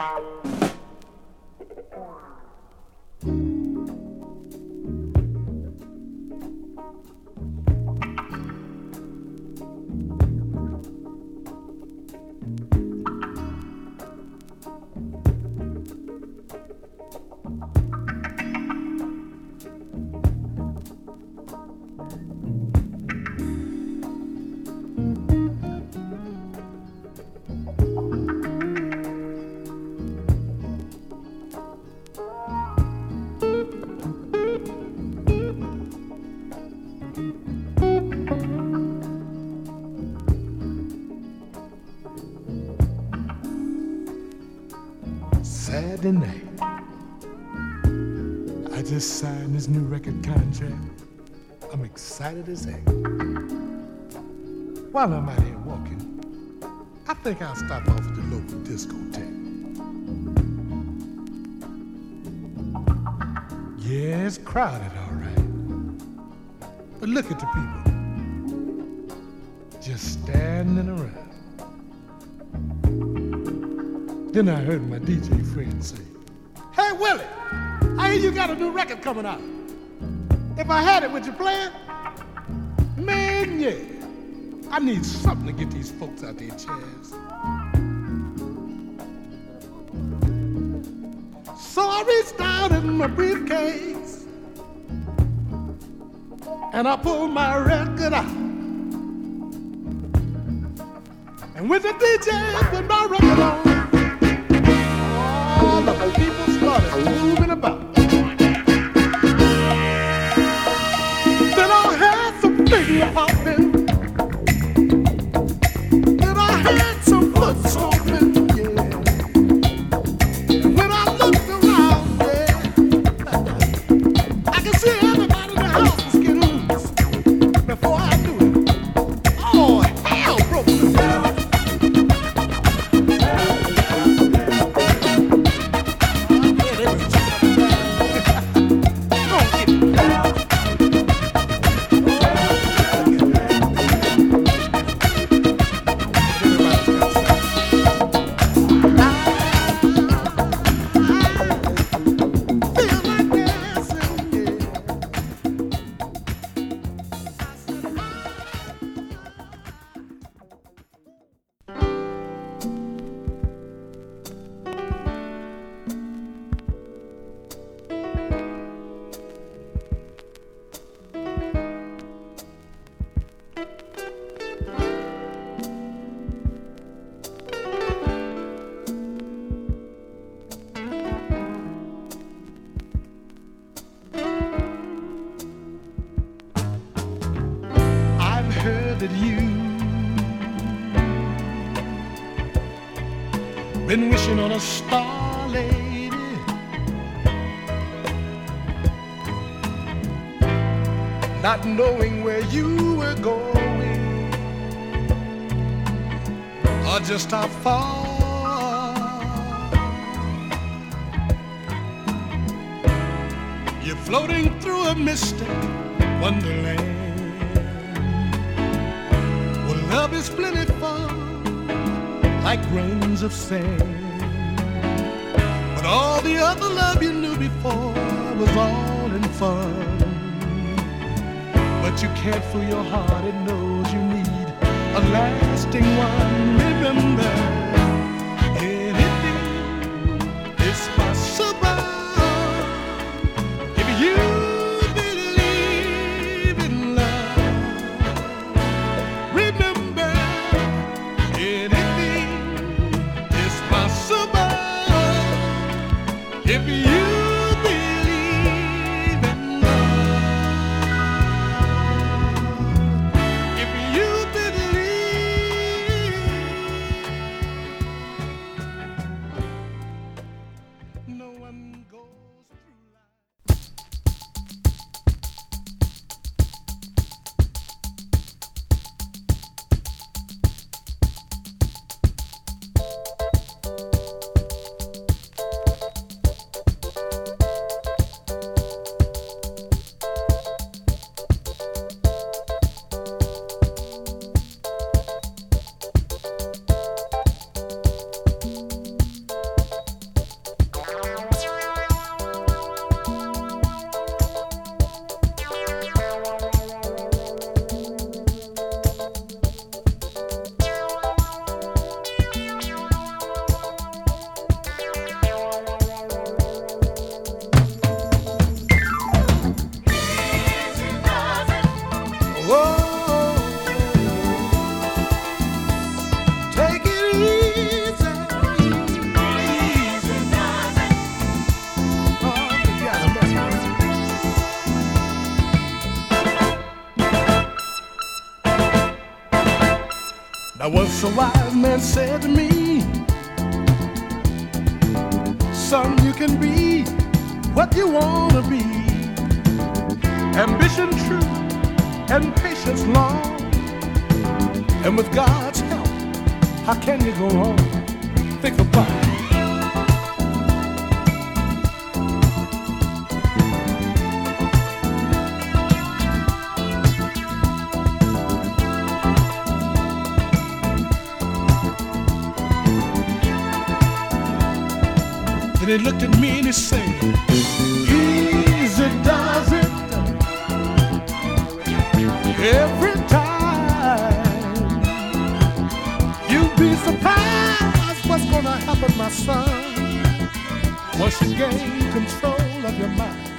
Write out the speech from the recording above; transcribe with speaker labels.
Speaker 1: Saturday night, I just signed this new record contract. I'm excited as heck. While I'm out here walking, I think I'll stop off at the local discotheque. Yeah, it's crowded, all right. But look at the people, just standing around. Then I heard my DJ friend say, "Hey, Willie, I hear you got a new record coming out. If I had it, would you play it?" Man, yeah. I need something to get these folks out their chairs. So I reached out in my briefcase and I pulled my record out. And with the DJ put my record on, all the people started moving about. Then I had some finger popping. Then I had some foot stomping, yeah. And when I looked around, yeah, I could see everybody in the house was getting loose. Before I knew it, oh, hell broke loose. Been wishing on a star, lady, not knowing where you were going or just how far. You're floating through a mystic wonderland where love is plentiful like grains of sand. But all the other love you knew before was all in fun. But you can't fool your heart, it knows you need a lasting one. Remember, anything is possible if you believe in love. Remember, anything is possible if you believe in love. If you believe, no one goes through life. Once a wise man said to me, son, you can be what you want to be. Ambition true and patience long. And with God's help, how can you go wrong? Think about it. Then he looked at me and he said, easy does it every time. You'll be surprised what's gonna happen, my son, once you gain control of your mind.